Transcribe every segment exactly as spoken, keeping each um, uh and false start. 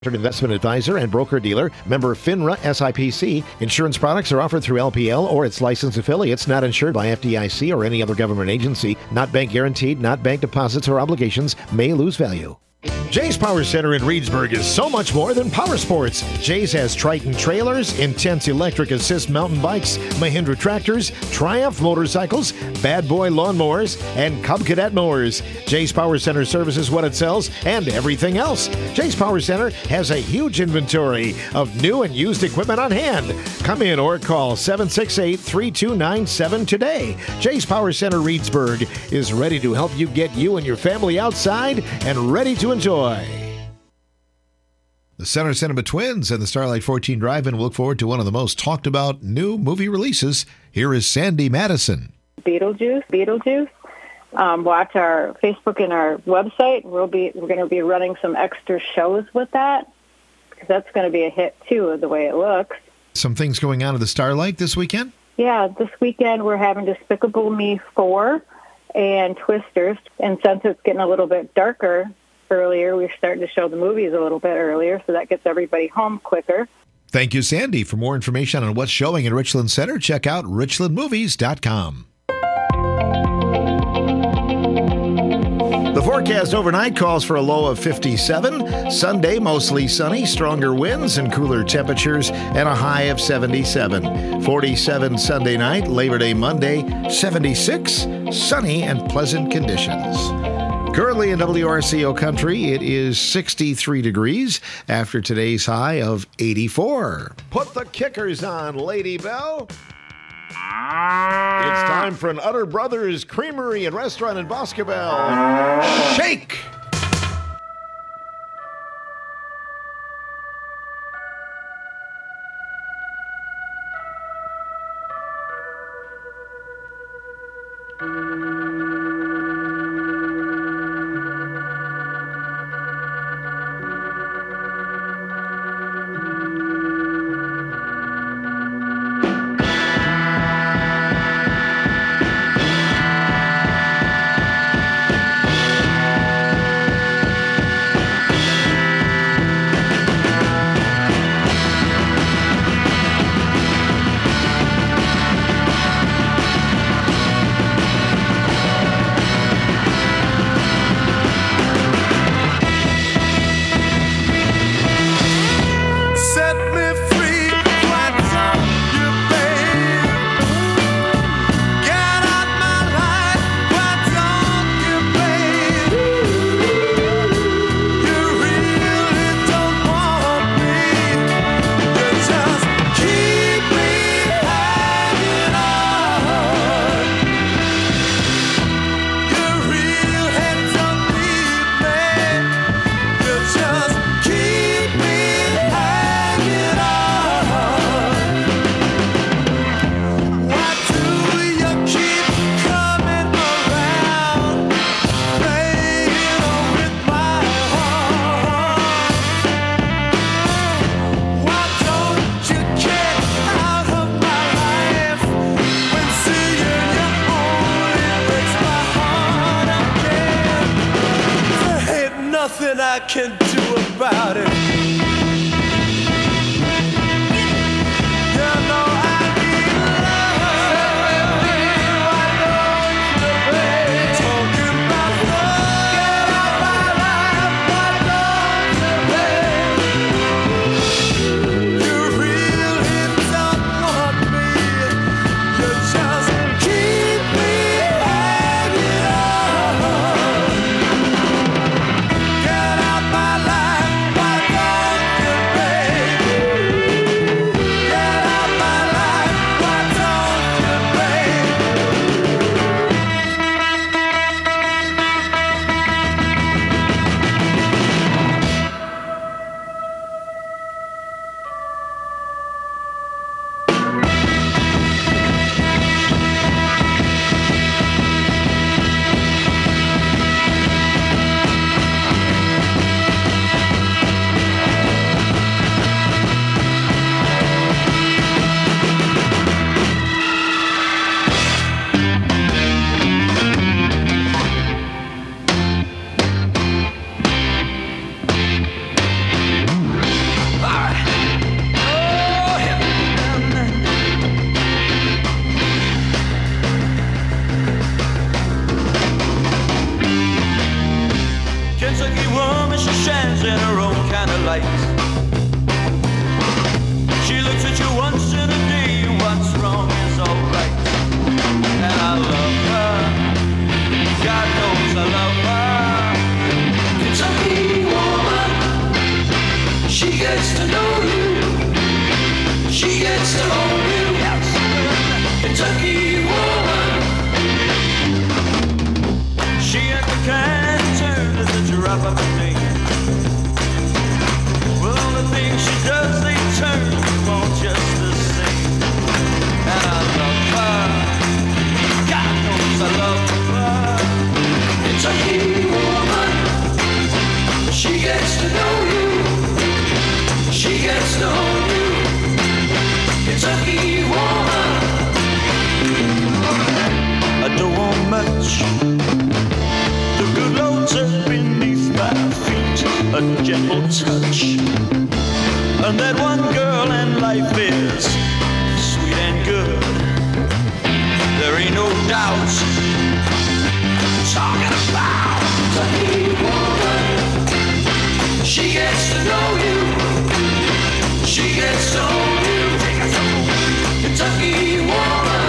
Investment advisor and broker-dealer, member FINRA S I P C. Insurance products are offered through L P L or its licensed affiliates, not insured by F D I C or any other government agency, not bank guaranteed, not bank deposits or obligations, may lose value. Jay's Power Center in Reedsburg is so much more than power sports. Jay's has Triton trailers, Intense electric assist mountain bikes, Mahindra tractors, Triumph motorcycles, Bad Boy lawnmowers, and Cub Cadet mowers. Jay's Power Center services what it sells and everything else. Jay's Power Center has a huge inventory of new and used equipment on hand. Come in or call seven six eight, three two nine seven today. Jay's Power Center Reedsburg is ready to help you get you and your family outside and ready to enjoy. The Center Cinema Twins and the Starlight fourteen Drive-In look forward to one of the most talked about new movie releases. Here is Sandy Madison. Beetlejuice, Beetlejuice. Um, watch our Facebook and our website. We'll be we're going to be running some extra shows with that because that's going to be a hit too, the way it looks. Some things going on at the Starlight this weekend? Yeah, this weekend we're having Despicable Me four and Twisters, and since it's getting a little bit darker earlier, we're starting to show the movies a little bit earlier, so that gets everybody home quicker. Thank you, Sandy. For more information on what's showing in Richland Center, check out richland movies dot com. The forecast overnight calls for a low of fifty-seven. Sunday, mostly sunny, stronger winds and cooler temperatures, and a high of seventy-seven. forty-seven Sunday night, Labor Day Monday, seventy-six, sunny and pleasant conditions. Currently in W R C O Country, it is sixty-three degrees after today's high of eighty-four. Put the kickers on, Lady Bell. It's time for an Utter Brothers Creamery and Restaurant in Boscobel. Shake! kind of light. She looks at you once in a day, what's wrong is alright. And I love her, God knows I love her. Kentucky woman, she gets to know you, she gets to own you. Kentucky woman, she ain't the kind turn at the drop of a thing. Well, all the things she does, they turn you on just the same. And I love her, God knows I love her. Kentucky woman, she gets to know you, she gets to own you. Kentucky woman, I don't want much. The good Lord's up beneath my feet, a gentle touch. And that one girl and life is sweet and good. There ain't no doubt. Talking about Kentucky woman, she gets to know you, she gets to own you. Kentucky woman.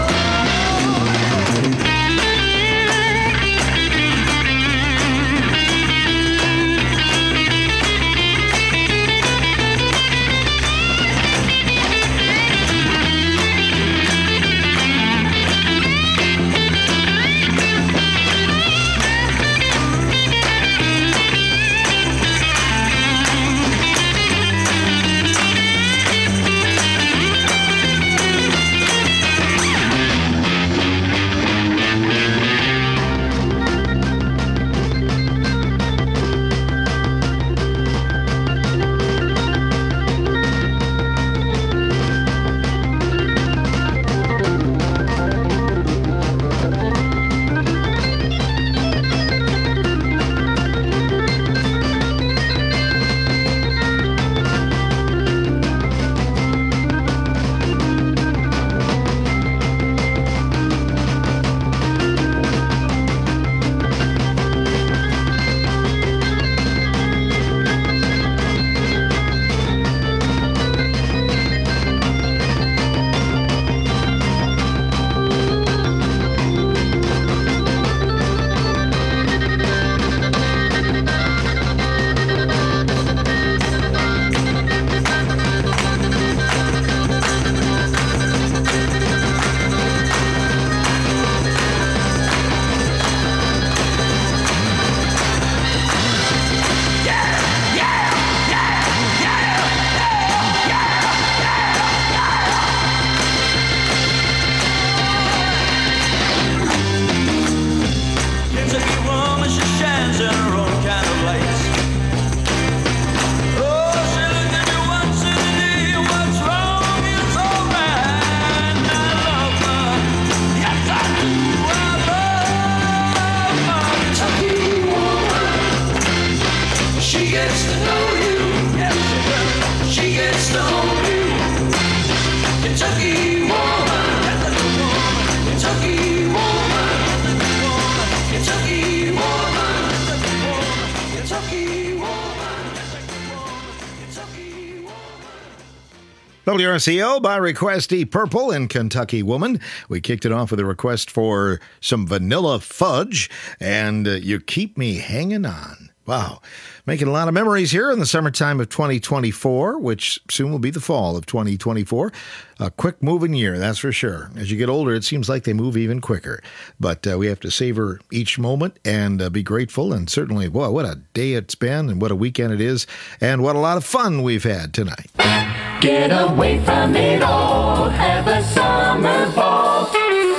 W R C O by request, Deep Purple and Kentucky Woman. We kicked it off with a request for some vanilla fudge, and uh, You Keep Me Hanging On. Wow. Making a lot of memories here in the summertime of twenty twenty-four, which soon will be the fall of twenty twenty-four. A quick moving year, that's for sure. As you get older, it seems like they move even quicker. But uh, we have to savor each moment and uh, be grateful. And certainly, boy, what a day it's been and what a weekend it is. And what a lot of fun we've had tonight. Get away from it all, have a summer ball.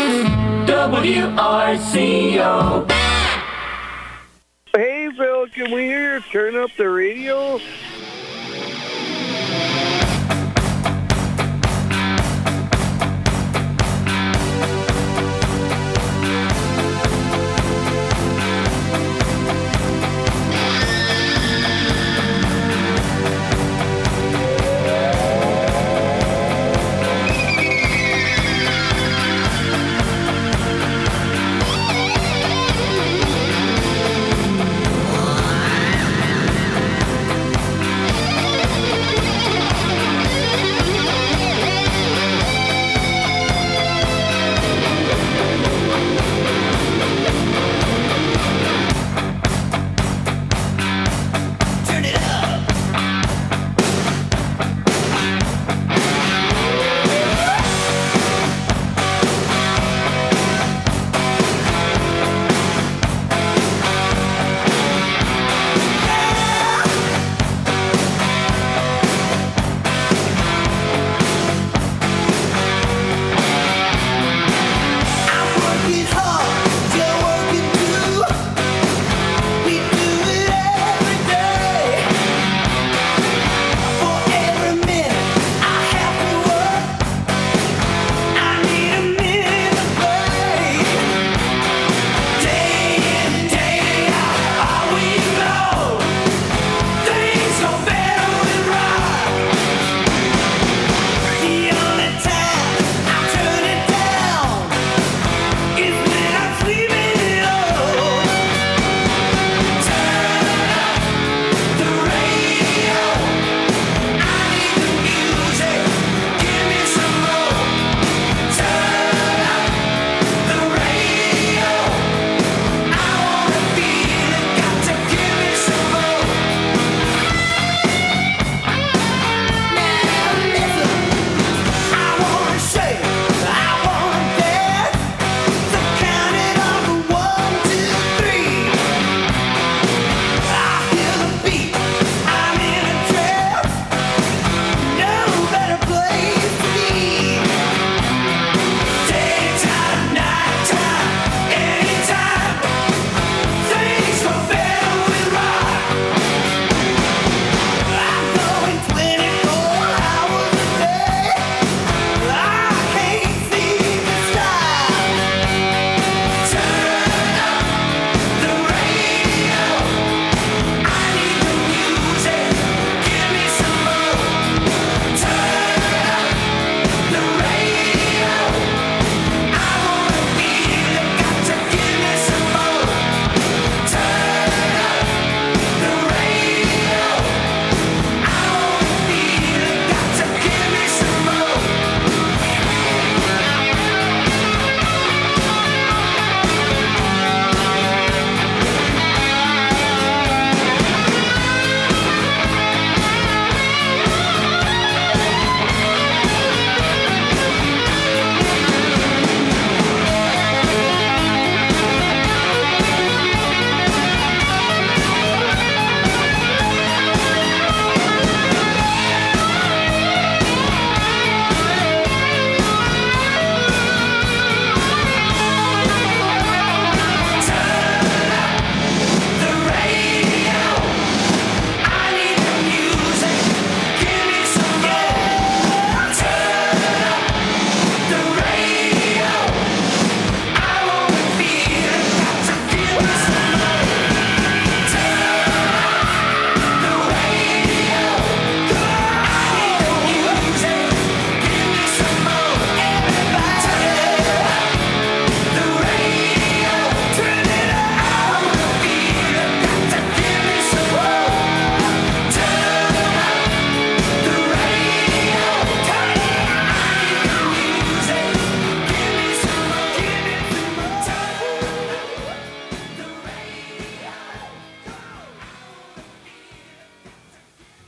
W R C O. Hey, Phil, can we hear you turn up the radio?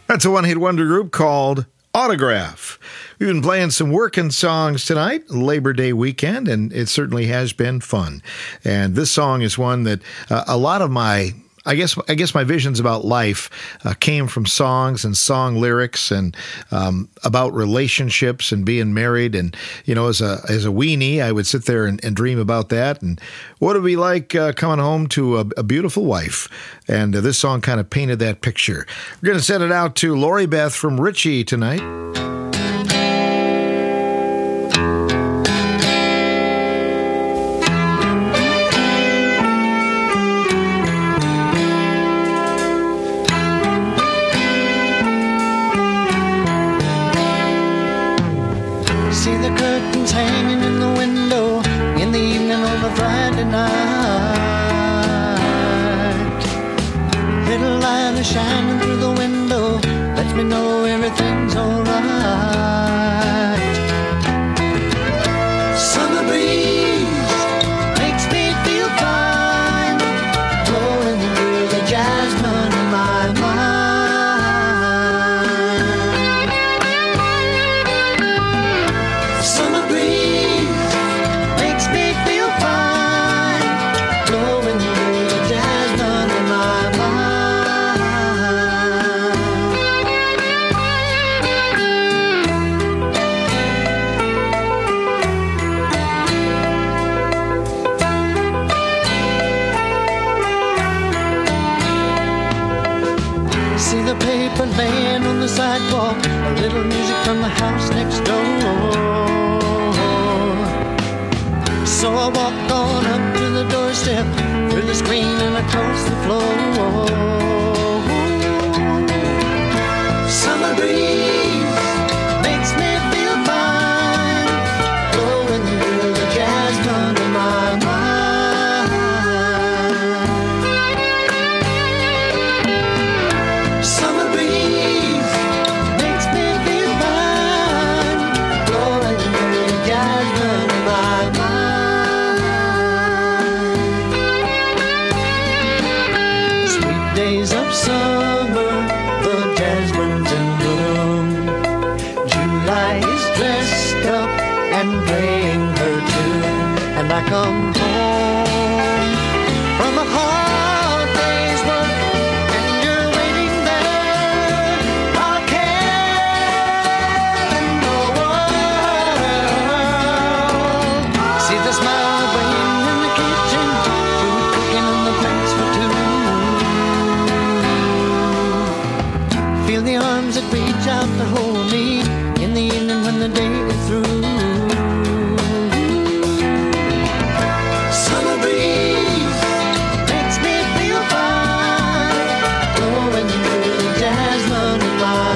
That's a one-hit wonder group called Autograph. We've been playing some working songs tonight, Labor Day weekend, and it certainly has been fun. And this song is one that uh, a lot of my I guess I guess my visions about life uh, came from songs and song lyrics and um, about relationships and being married. And, you know, as a as a weenie, I would sit there and, and dream about that. And what it would be like uh, coming home to a, a beautiful wife. And uh, this song kind of painted that picture. We're going to send it out to Lori Beth from Richie tonight. Shining through the window lets me know everything's alright. Summer breeze makes me feel fine, blowing through the jasmine in my mind. Summer breeze makes me feel fine, blowing through the jasmine in my mind. Laying on the sidewalk, a little music from the house next door. So I walked on up to the doorstep, through the screen and across the floor. Summer breeze makes me feel fine, blowing through the jasmine in my mind. Summer breeze makes me feel fine, blowing through the jasmine in my mind. Sweet days of summer, the jasmine's in bloom. July is dressed up and playing her tune, and I come home from a hard day's work, and you're waiting there. I'll care in the world. See the smile waiting in the kitchen, food cooking on the plates for two. Feel the arms that reach out to hold me in the evening when the day is through. Summer breeze makes me feel fine, blowing through the jasmine in my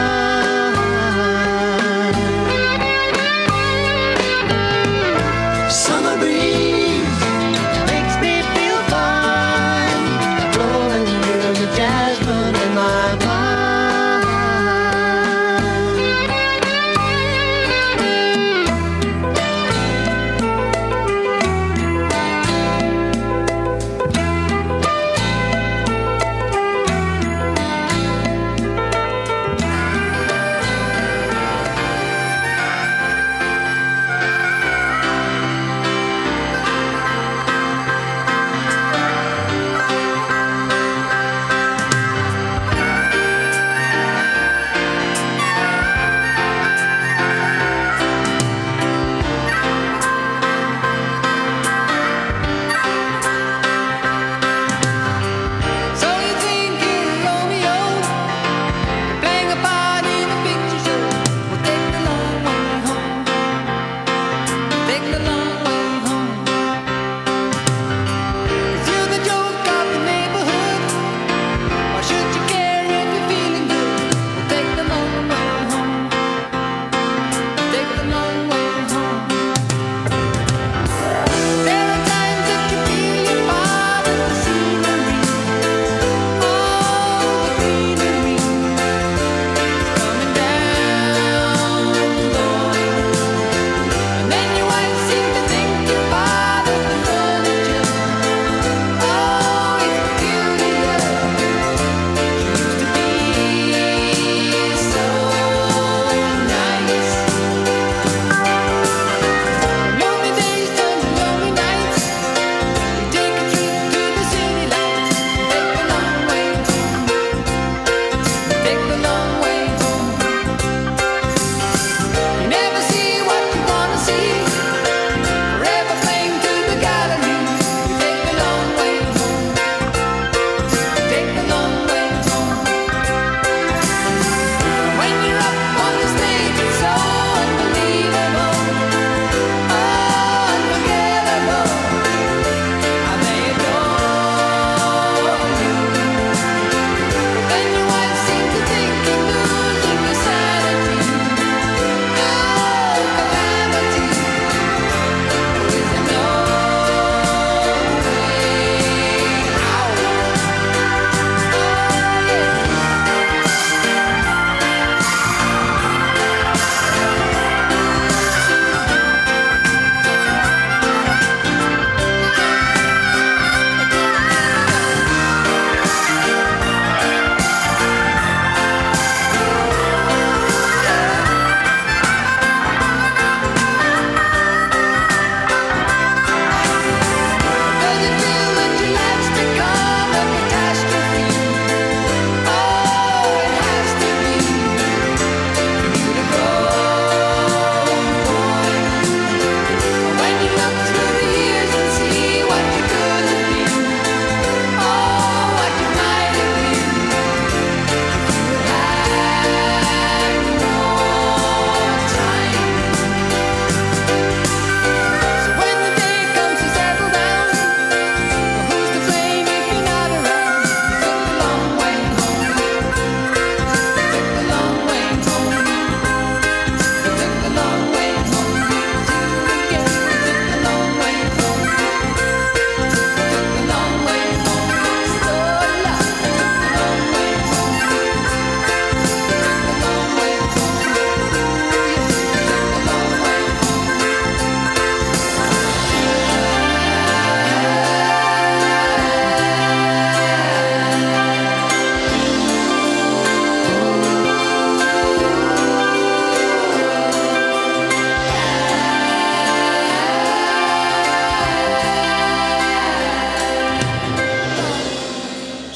mind. Summer breeze makes me feel fine, blowing through the jasmine in my mind.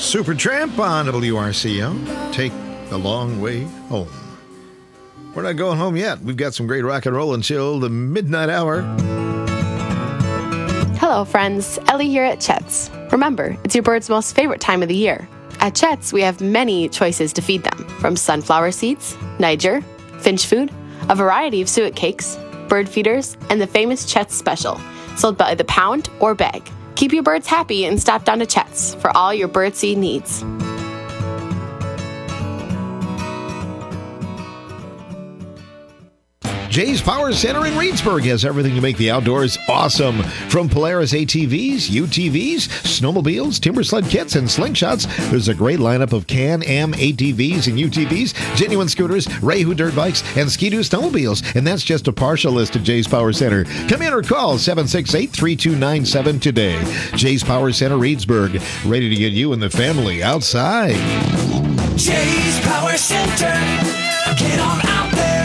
Supertramp on W R C O. Take the long way home. We're not going home yet. We've got some great rock and roll until the midnight hour. Hello, friends. Ellie here at Chet's. Remember, it's your bird's most favorite time of the year. At Chet's, we have many choices to feed them, from sunflower seeds, Niger, finch food, a variety of suet cakes, bird feeders, and the famous Chet's Special, sold by the pound or bag. Keep your birds happy and stop down to Chet's for all your birdseed needs. Jay's Power Center in Reedsburg has everything to make the outdoors awesome. From Polaris A T Vs, U T Vs, snowmobiles, timber sled kits, and slingshots, there's a great lineup of Can-Am A T Vs and U T Vs, genuine scooters, Rayhu dirt bikes, and Ski-Doo snowmobiles. And that's just a partial list at Jay's Power Center. Come in or call seven six eight, three two nine seven today. Jay's Power Center Reedsburg, ready to get you and the family outside. Jay's Power Center. Get on out there.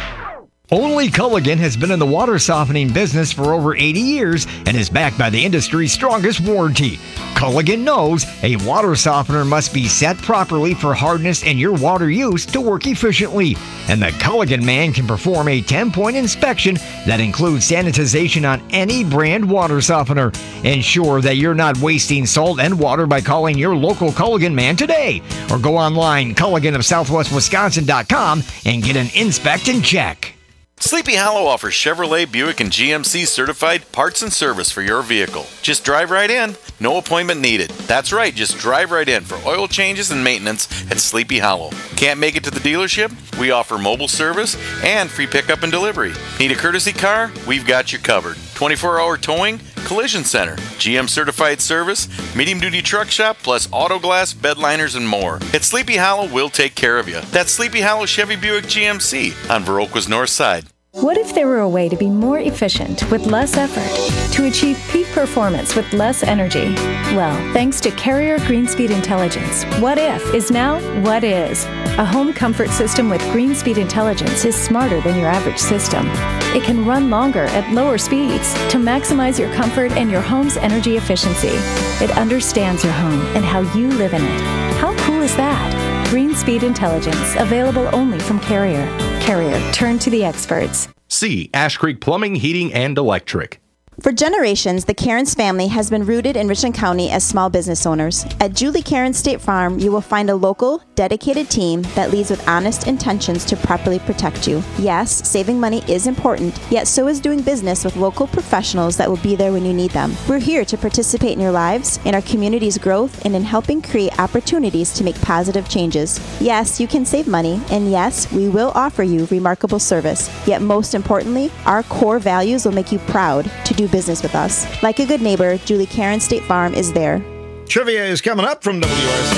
Only Culligan has been in the water softening business for over eighty years and is backed by the industry's strongest warranty. Culligan knows a water softener must be set properly for hardness and your water use to work efficiently. And the Culligan man can perform a ten-point inspection that includes sanitization on any brand water softener. Ensure that you're not wasting salt and water by calling your local Culligan man today. Or go online, Culligan of Southwest Wisconsin dot com, and get an inspect and check. Sleepy Hollow offers Chevrolet, Buick, and G M C certified parts and service for your vehicle. Just drive right in. No appointment needed. That's right, just drive right in for oil changes and maintenance at Sleepy Hollow. Can't make it to the dealership? We offer mobile service and free pickup and delivery. Need a courtesy car? We've got you covered. twenty-four hour towing, collision center, G M certified service, medium duty truck shop, plus auto glass, bed liners, and more. At Sleepy Hollow, we'll take care of you. That's Sleepy Hollow Chevy Buick G M C on Viroqua's north side. What if there were a way to be more efficient with less effort, to achieve peak performance with less energy? Well, thanks to Carrier Greenspeed Intelligence, What If is now What Is. A home comfort system with Greenspeed Intelligence is smarter than your average system. It can run longer at lower speeds to maximize your comfort and your home's energy efficiency. It understands your home and how you live in it. How cool is that? Greenspeed Intelligence, available only from Carrier. Carrier, turn to the experts. C. Ash Creek Plumbing, Heating, and Electric. For generations, the Cairns family has been rooted in Richland County as small business owners. At Julie Cairns State Farm, you will find a local, dedicated team that leads with honest intentions to properly protect you. Yes, saving money is important, yet so is doing business with local professionals that will be there when you need them. We're here to participate in your lives, in our community's growth, and in helping create opportunities to make positive changes. Yes, you can save money, and yes, we will offer you remarkable service. Yet most importantly, our core values will make you proud to do business with us. Like a good neighbor, Julie Cairns State Farm is there. Trivia is coming up from W R C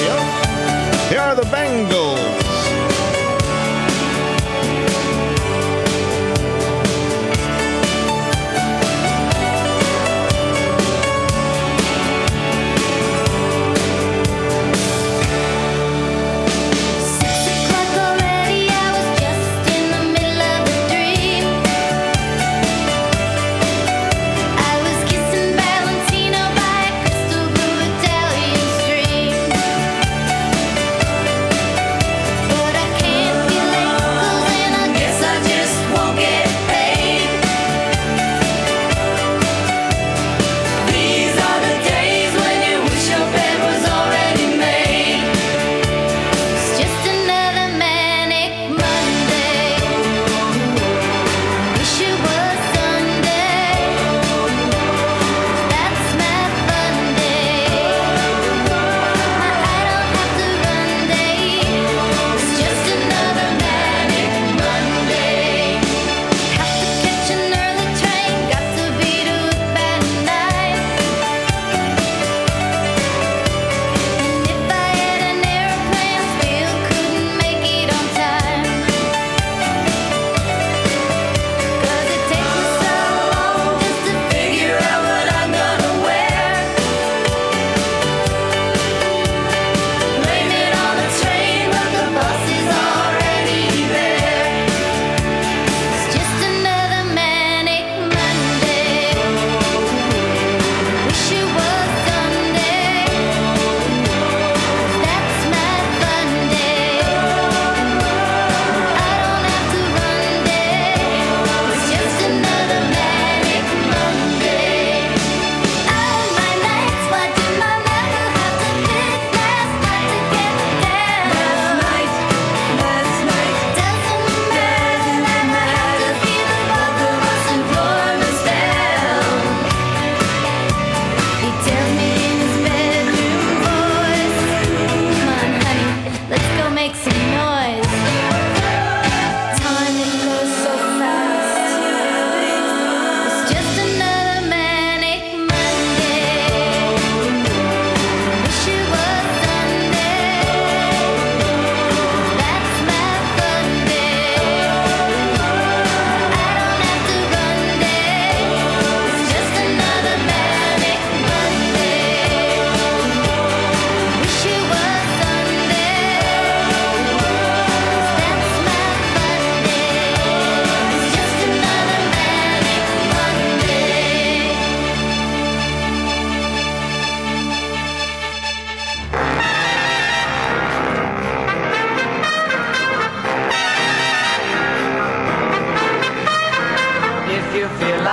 O. Here are the Bengals.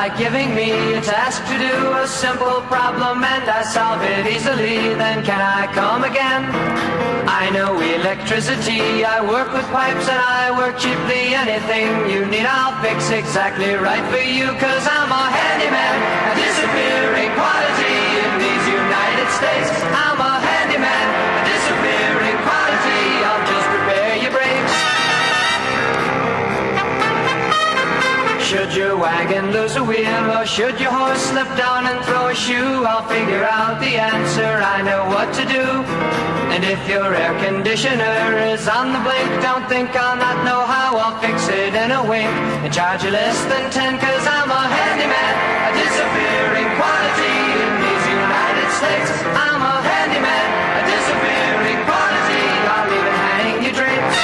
like giving me a task to do, a simple problem, and I solve it easily, then can I come again? I know electricity, I work with pipes and I work cheaply. Anything you need I'll fix exactly right for you, cause I'm a handyman, a disappearing quantity in these United States. I'm a handyman, a disappearing quantity, I'll just repair your brakes. Should your wagon lose a wheel, or should your horse slip down and throw a shoe, I'll figure out the answer, I know what to do. And if your air conditioner is on the blink, don't think I'll not know how, I'll fix it in a wink and charge you less than ten, cause I'm a handyman, a disappearing quantity in these United States. I'm a handyman, a disappearing quantity, I'll even hang your drapes.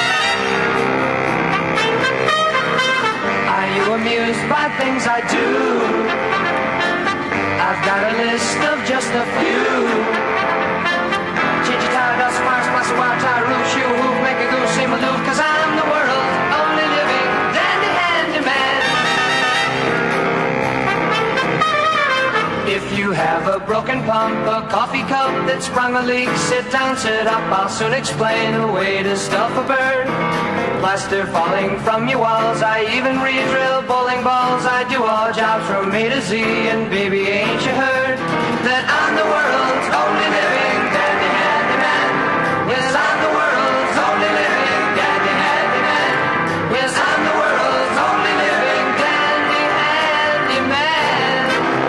Are you amused by things I do? I've got a list of just a few. Change your tire, dust, fire, splash, a wild tire, roof, shoe, hoof, make a goose, seem aloof, cause I'm the world's only living dandy handyman. If you have a broken pump, a coffee cup that sprung a leak, sit down, sit up, I'll soon explain a way to stuff a bird. Plaster falling from your walls, I even re-drill bowling balls. I do all jobs from A to Z, and baby, ain't you heard that I'm the world's only living dandy handyman? Yes, I'm the world's only living dandy handyman. Yes, I'm the world's only living dandy handyman.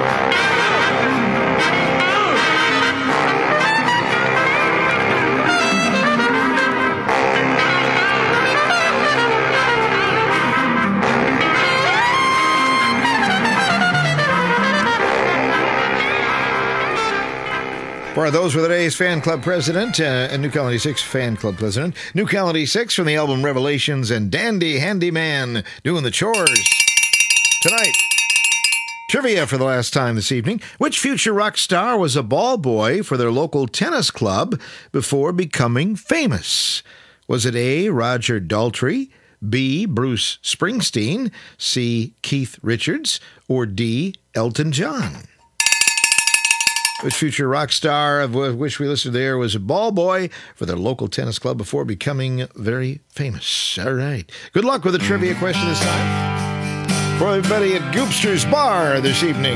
For those were the day's fan club president, uh, and New Colony six fan club president. New Colony six from the album Revelations, and Dandy Handyman doing the chores. Tonight, trivia for the last time this evening. Which future rock star was a ball boy for their local tennis club before becoming famous? Was it A, Roger Daltrey, B, Bruce Springsteen, C, Keith Richards, or D, Elton John? Which future rock star of which we listed there was a ball boy for their local tennis club before becoming very famous? All right. Good luck with the trivia question this time. For everybody at Goopster's Bar this evening.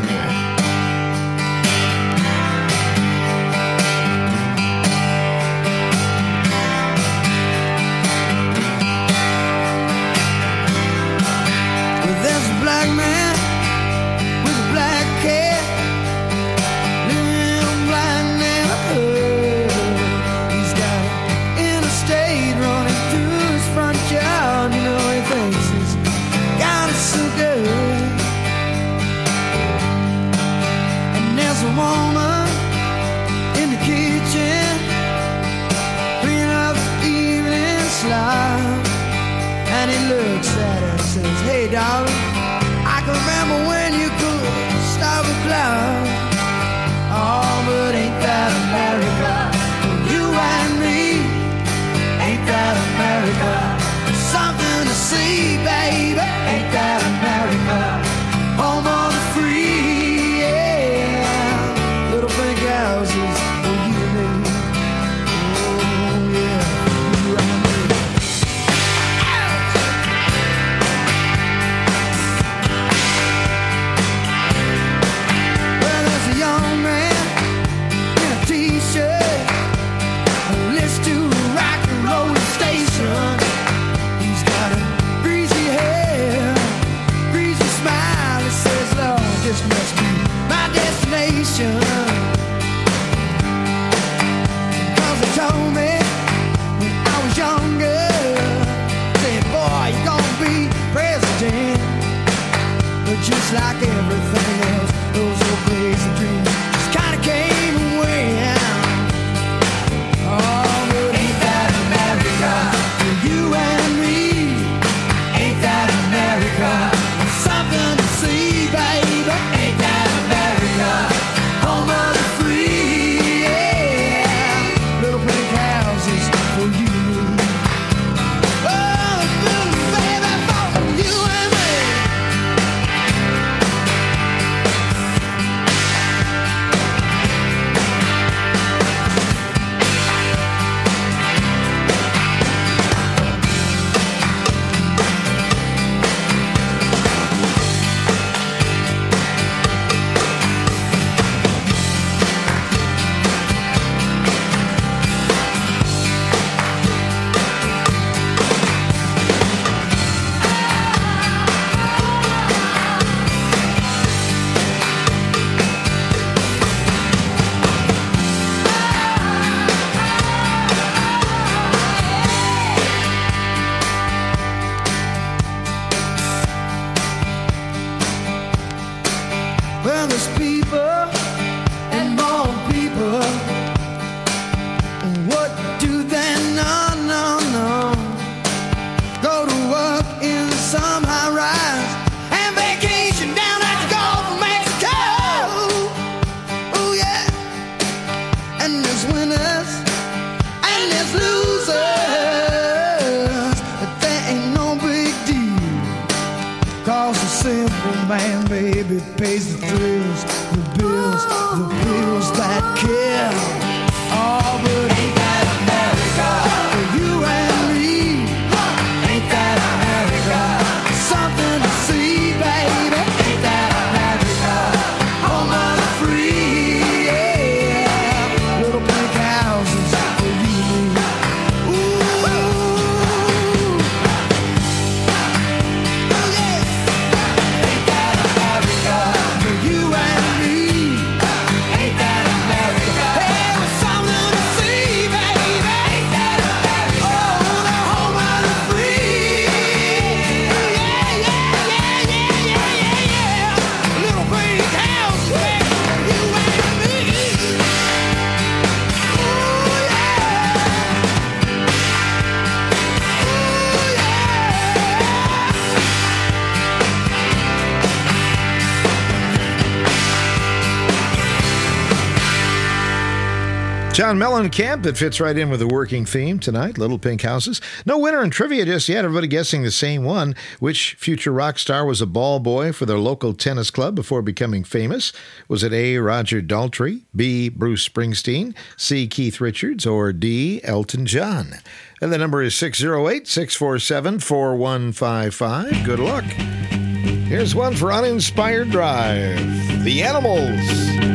There's a black man with a black cat. A woman in the kitchen cleaning up the evening slop, and he looks at her and says, hey darling, I can remember when you could stop a cloud. Oh, but ain't that America? You and me, ain't that America? Something to see, baby, ain't that America? Home of the free, yeah. Little pink houses for you and me. Oh, yeah, you and me. Well, there's a young man in a t-shirt, a list to a rock and roll station. He's got a greasy hair, greasy smile. He says, Lord, this must be my destination. Cause they told me when I was younger, said, boy, you're gonna be president. But just like everything else, those old crazy dreams just kinda came and went. Oh, but ain't that America? For you and me, ain't that America? Something to see, baby, ain't that America? Home of the free, yeah. Little pink houses for you and me. Oh, little baby, for you and me. somehow rise and vacation down at the Gulf of Mexico. Oh yeah, and there's winners and there's losers, but that ain't no big deal, 'cause the simple man, baby, pays the thrills, the bills, the bills that kill. Oh, but ain't that America for you and me? Ain't that America something to see, baby? Ain't that America home of the free? Yeah, little pink houses for you and me. Ooh, oh yeah. Ain't that America for you and me? Ain't that America? Hey, with something to see, baby. Ain't that America? Oh, the home of the free. Yeah, yeah, yeah, yeah, yeah, yeah, yeah. Little pink house, baby, for you and me. Ooh, yeah. Ooh, John Mellencamp, it fits right in with the working theme tonight, Little Pink Houses. No winner in trivia just yet. Everybody guessing the same one. Which future rock star was a ball boy for their local tennis club before becoming famous? Was it A, Roger Daltrey, B, Bruce Springsteen, C, Keith Richards, or D, Elton John? And the number is six oh eight, six four seven, four one five five. Good luck. Here's one for Uninspired Drive. The Animals.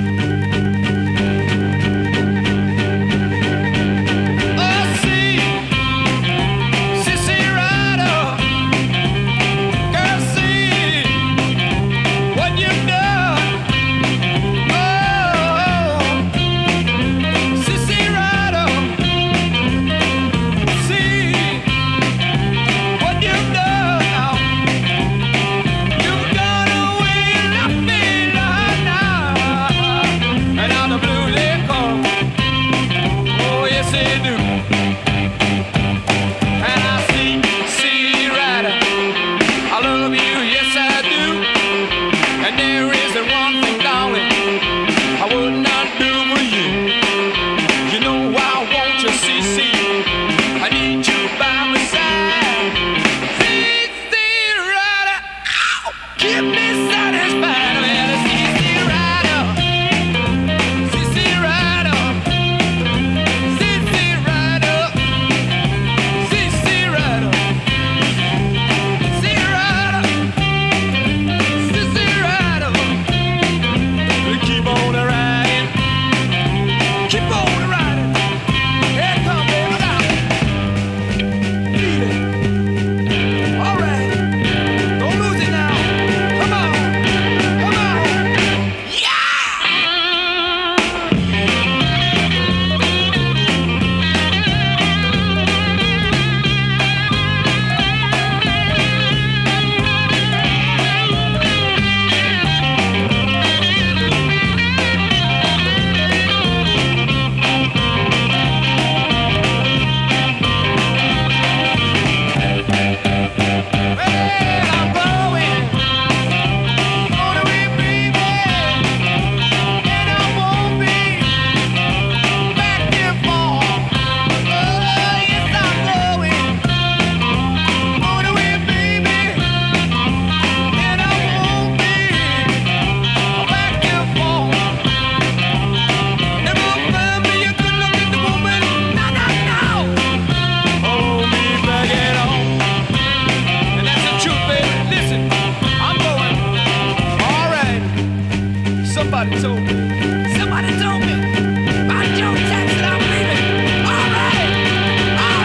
Somebody told me. Somebody told me. About Joe Jackson, I'm leaving. All right. All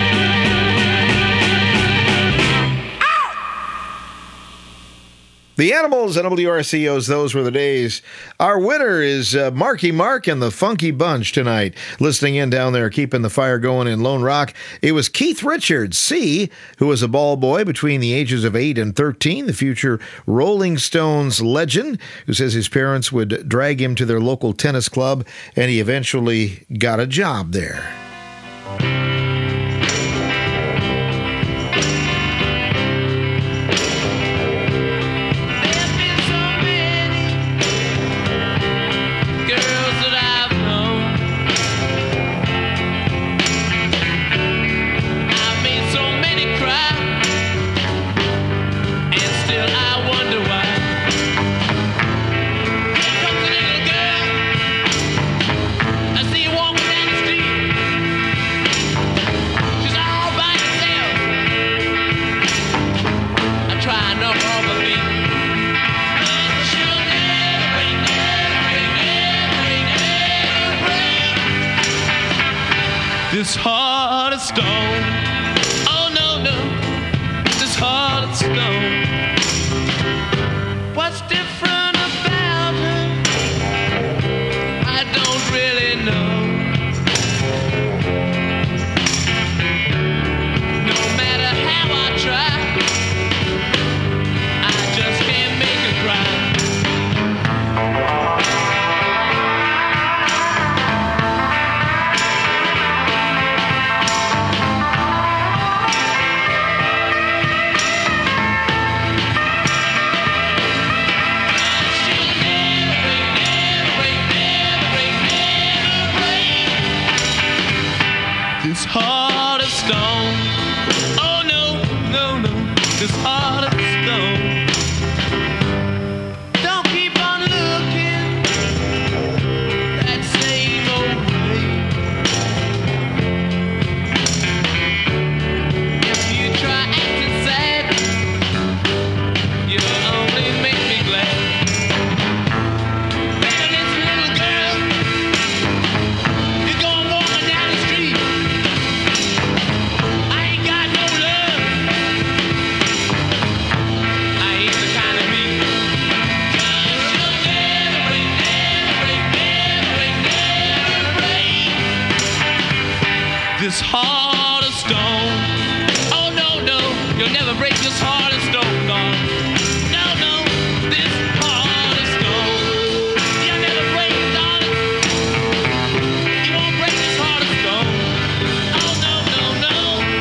right. The Animals and W R C O's Those Were the Days. Our winner is uh, Marky Mark and the Funky Bunch tonight. Listening in down there, keeping the fire going in Lone Rock. It was Keith Richards, C, who was a ball boy between the ages of eight and thirteen, the future Rolling Stones legend, who says his parents would drag him to their local tennis club, and he eventually got a job there. stone. Oh no, no, this heart of stone. What's different about her? I don't really know. No matter how I try, I just can't make her cry. This heart of stone. Oh no, no, no. This heart of stone. Don't keep on looking that same old way. If you try acting sad, you'll only make me glad. Better this little girl, you're going walking down the street. I ain't got no love. I ain't the kind of beat. 'Cause you'll never break, never break, never break, never break this heart of stone. Oh no, no, you'll never break this heart of stone, God. No, no, this heart of stone. You'll never break it, darling. You won't break this heart of stone. Oh no, no, no.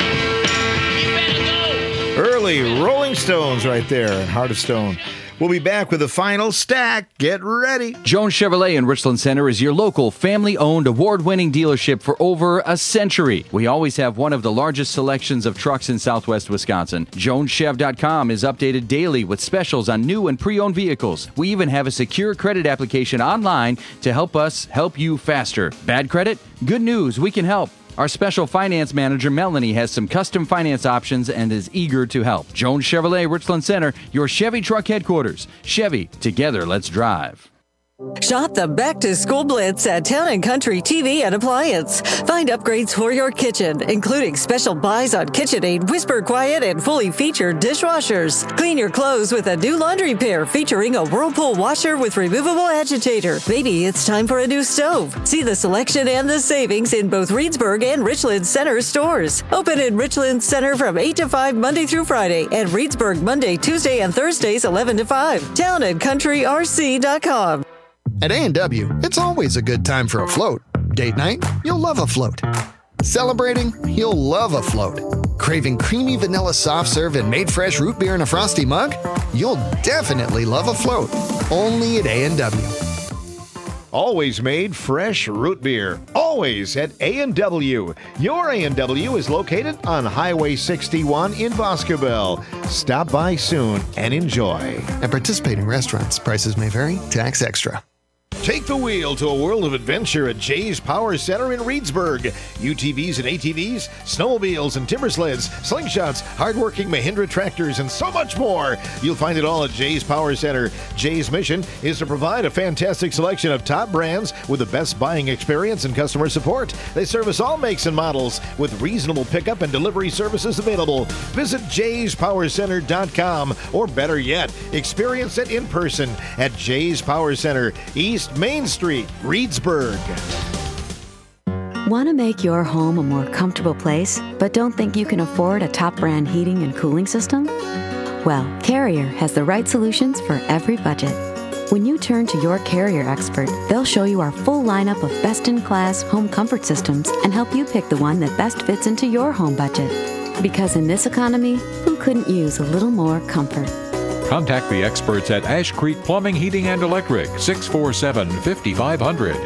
You better go. Early Rolling Stones right there and Heart of Stone. We'll be back with the final stack. Get ready. Jones Chevrolet in Richland Center is your local family-owned, award-winning dealership for over a century. We always have one of the largest selections of trucks in southwest Wisconsin. Jones Chev dot com is updated daily with specials on new and pre-owned vehicles. We even have a secure credit application online to help us help you faster. Bad credit? Good news, we can help. Our special finance manager, Melanie, has some custom finance options and is eager to help. Jones Chevrolet, Richland Center, your Chevy truck headquarters. Chevy, together, let's drive. Shop the Back to School Blitz at Town and Country T V and Appliance. Find upgrades for your kitchen, including special buys on KitchenAid, Whisper Quiet, and fully featured dishwashers. Clean your clothes with a new laundry pair featuring a Whirlpool washer with removable agitator. Maybe it's time for a new stove. See the selection and the savings in both Reedsburg and Richland Center stores. Open in Richland Center from eight to five Monday through Friday, and Reedsburg Monday, Tuesday, and Thursdays eleven to five. Town and Country R C dot com. At A and W, it's always a good time for a float. Date night? You'll love a float. Celebrating? You'll love a float. Craving creamy vanilla soft serve and made fresh root beer in a frosty mug? You'll definitely love a float. Only at A and W. Always made fresh root beer. Always at A and W. Your A and W is located on Highway sixty-one in Boscobel. Stop by soon and enjoy. At participating restaurants, prices may vary. Tax extra. Take the wheel to a world of adventure at Jay's Power Center in Reedsburg. U T Vs and A T Vs, snowmobiles and timber sleds, slingshots, hardworking Mahindra tractors, and so much more. You'll find it all at Jay's Power Center. Jay's mission is to provide a fantastic selection of top brands with the best buying experience and customer support. They service all makes and models with reasonable pickup and delivery services available. Visit jays power center dot com, or better yet, experience it in person at Jay's Power Center, East Main Street, Reedsburg. Want to make your home a more comfortable place, but don't think you can afford a top brand heating and cooling system? Well, Carrier has the right solutions for every budget. When you turn to your Carrier expert, they'll show you our full lineup of best-in-class home comfort systems and help you pick the one that best fits into your home budget. Because in this economy, who couldn't use a little more comfort? Contact the experts at Ash Creek Plumbing, Heating, and Electric, six four seven, five five zero zero.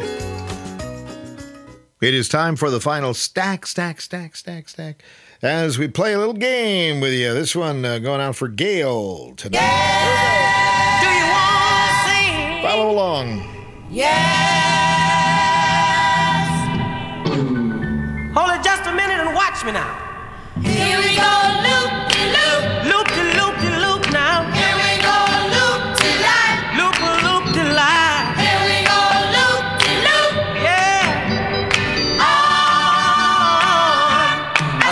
It is time for the final stack, stack, stack, stack, stack, as we play a little game with you. This one uh, going out for Gail today. Yeah. Do you want to sing? Follow along. Yes. Hold it just a minute and watch me now. Here we go, loop-de-loop, loop-de-loop-de-loop now. Here we go, loop-de-lie, loop-de-loop-de-lie. Here we go, loop-de-loop, yeah. On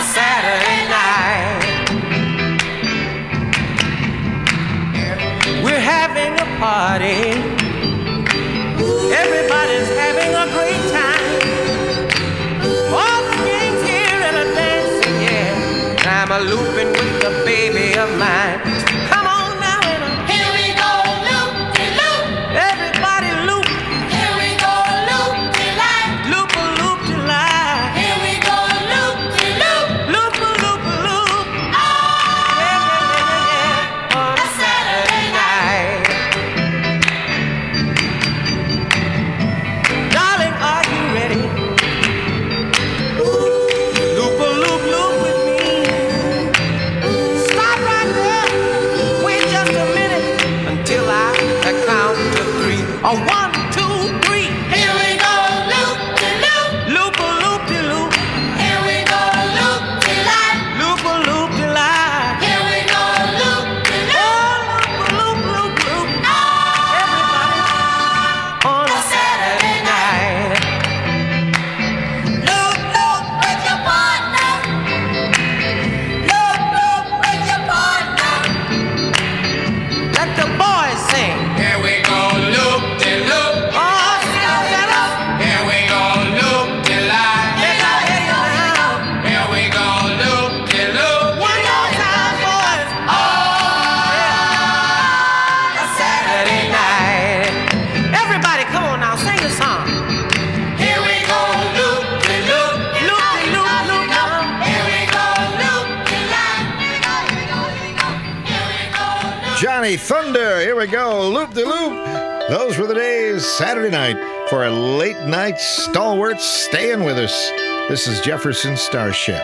party. Everybody's having a great time. All the gang's here and a dancing, yeah. I'm a looping with the baby of mine. Come on now and a here we go, loop de loop. Everybody loop. Here we go, loop de line. Loop a loop de line. Here we go, loop de loop. Loop a loop a loop. Ah, yeah, yeah, yeah, yeah. On a Saturday night. Darling, are you ready? Loop a loop loop with me. Stop right there. Wait just a minute until I I count to three. A one, two, three. Here we go, loop de loop. Loop a loop de loop. Here we go, loop de line. Loop a loop de line. Here we go, loop de loop. Oh, loop a loop loop loop. Everybody on a Saturday night. Loop loop with your partner. Loop loop with your partner. Let the boys sing. Here we go, loop de loop. Oh, step it up. Here we go, loop de line. Let I hear you now. Here we go, loop de loop. One more time, boys. Oh, yeah. A Saturday night. Everybody, come on now, sing the song. Here we go, loop de loop. Loop de loop, loop now. Here we go, loop de line. Here we go, here we go, here we go. Here we go, loop. Johnny Thunder, here we go, loop de loop. Those were the days, Saturday night, for a late night stalwart staying with us. This is Jefferson Starship.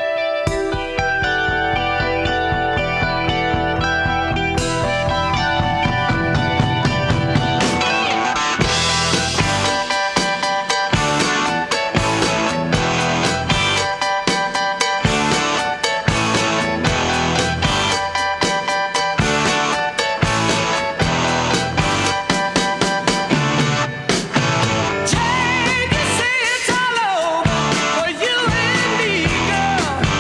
Take a say it's all over for you and me, girl.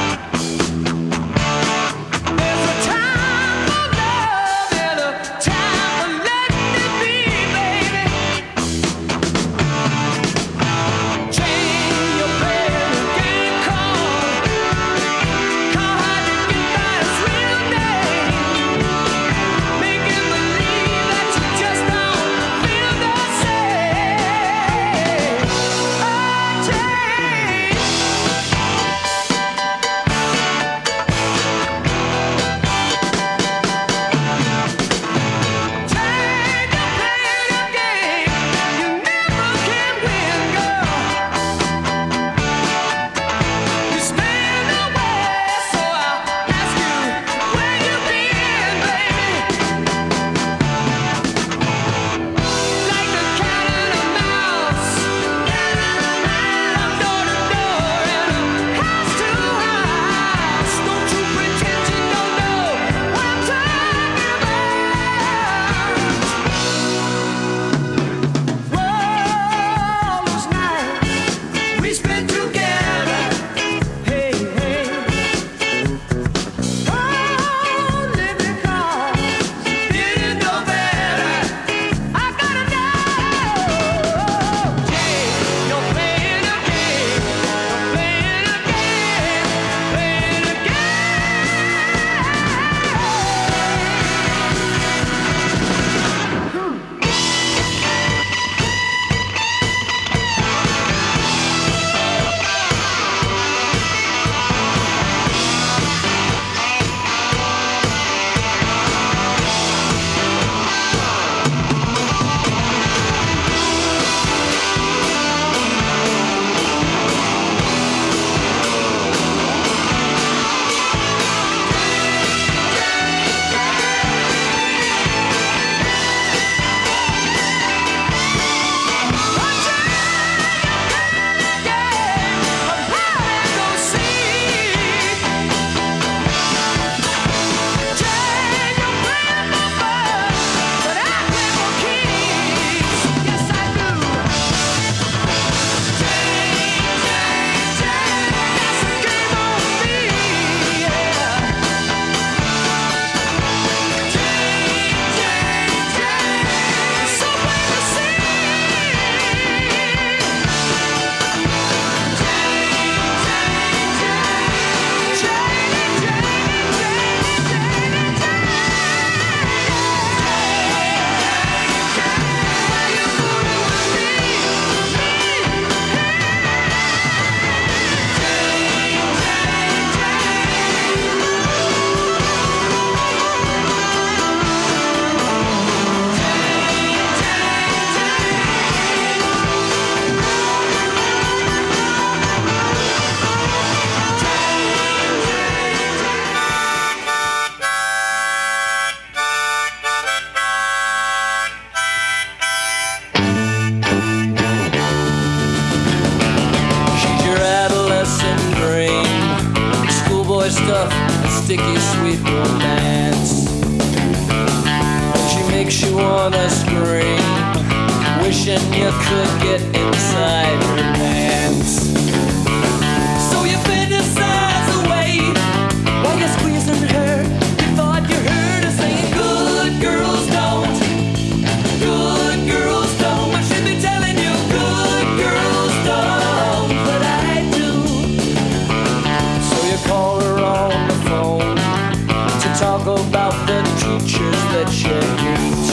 wanna scream, wishing you could get inside her pants. So you fantasize away while you're squeezing her. You thought you heard her saying, good girls don't, good girls don't. I should be telling you, good girls don't, but I do. So you call her on the phone to talk about the teachers that you hate.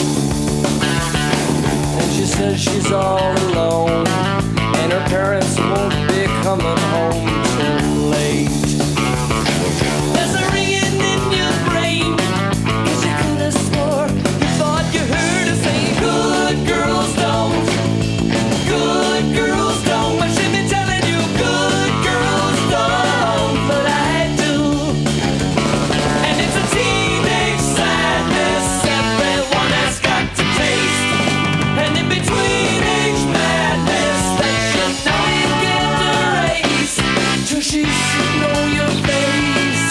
And she says she's all alone, and her parents won't be coming home till late. There's a ringing in your brain, 'cause you could have swore you thought you heard her say, good girls don't, good girls don't. I should be telling you, good girls don't, but I do. And it's a teenage sadness everyone has got to taste. And in between age madness that you know you can't erase, till she should know your face.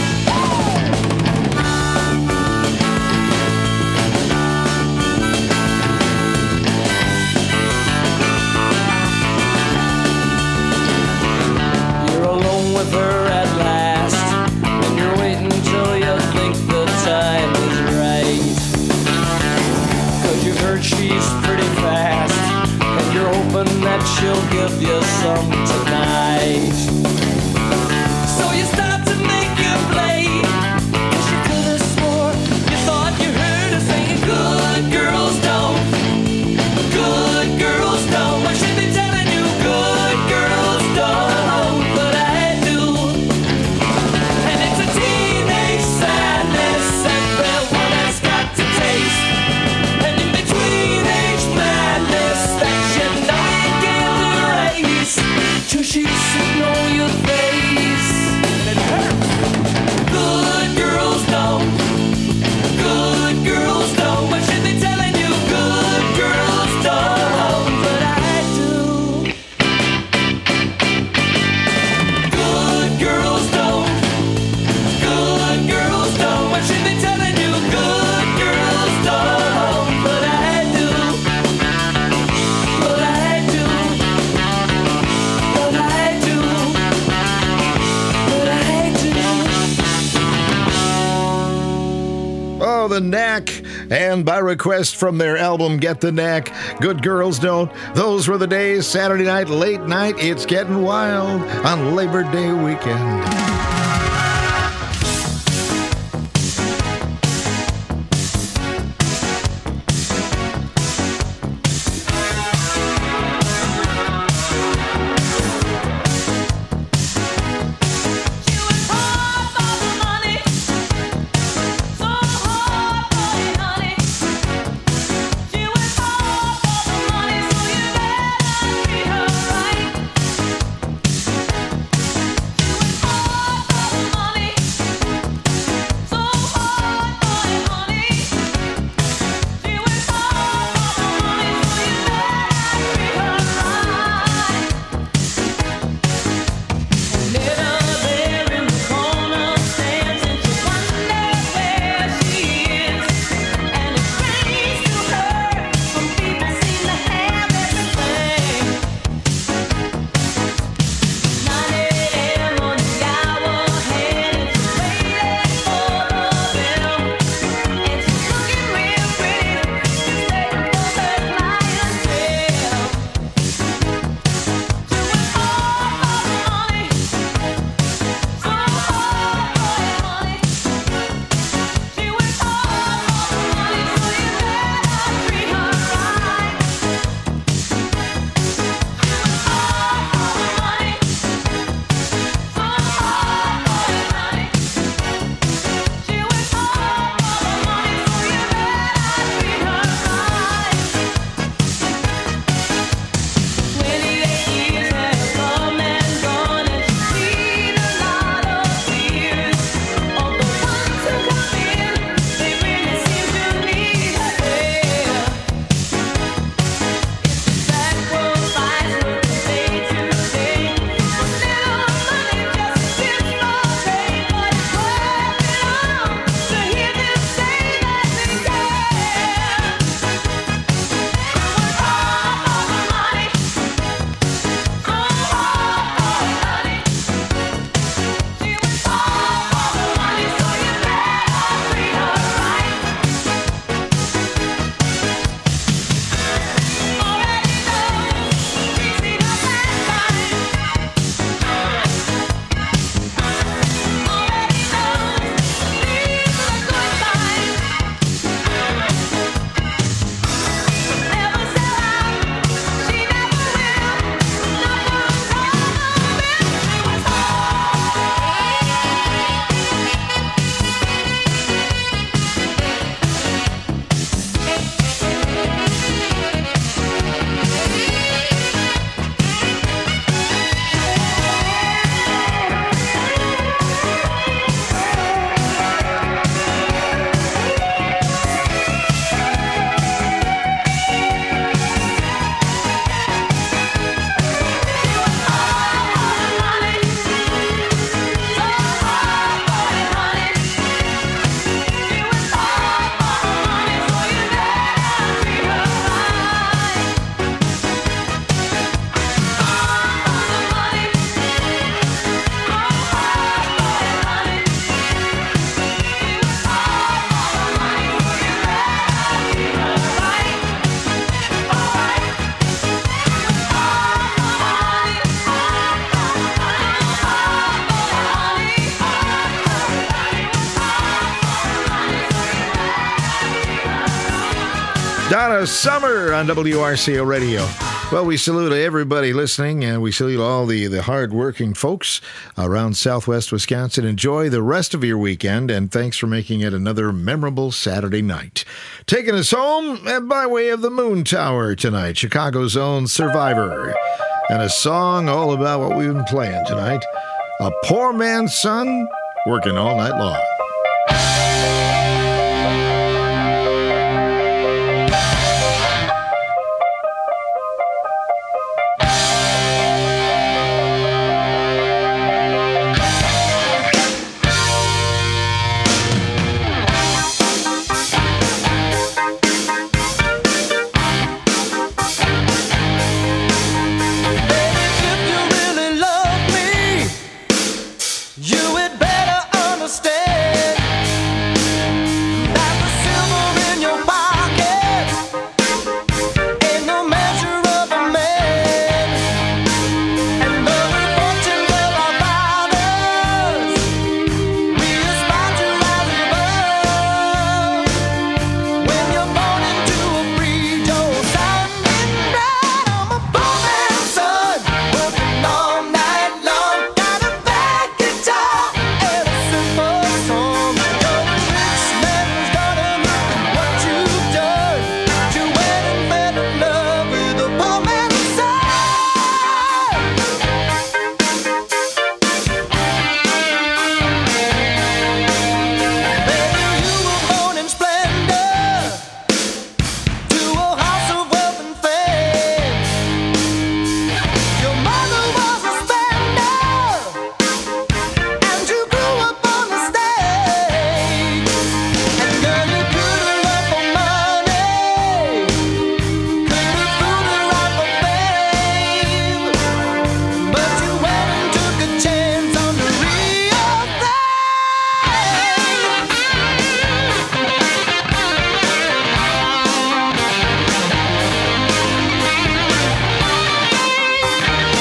You're alone with her at last, and you're waiting till you think the time is right. 'Cause you've heard she's pretty fast, and you're hoping that she'll give you some tonight. So you start to make your play, 'cause you could have swore you thought you heard her saying, good girls don't, good girls don't. I should be telling you, good girls don't, but I do. And it's a teenage sadness everyone has got to taste. And in between age madness that you know you can't erase, till she should know your face. And it hurts. Good girls don't, good girls don't. I should be telling you, good girls don't, but I do. Good girls don't, good girls don't. I should be telling you, good girls don't, but I do. But I do. But I do. But I do. Oh, the Knack. And by request from their album Get the Knack, Good Girls Don't. Those were the days, Saturday night, late night, it's getting wild on Labor Day weekend. She was Donna Summer on W R C O Radio. Well, we salute everybody listening, and we salute all the, the hard-working folks around Southwest Wisconsin. Enjoy the rest of your weekend, and thanks for making it another memorable Saturday night. Taking us home uh, by way of the Moon Tower tonight, Chicago's own Survivor. And a song all about what we've been playing tonight. A poor man's son working all night long.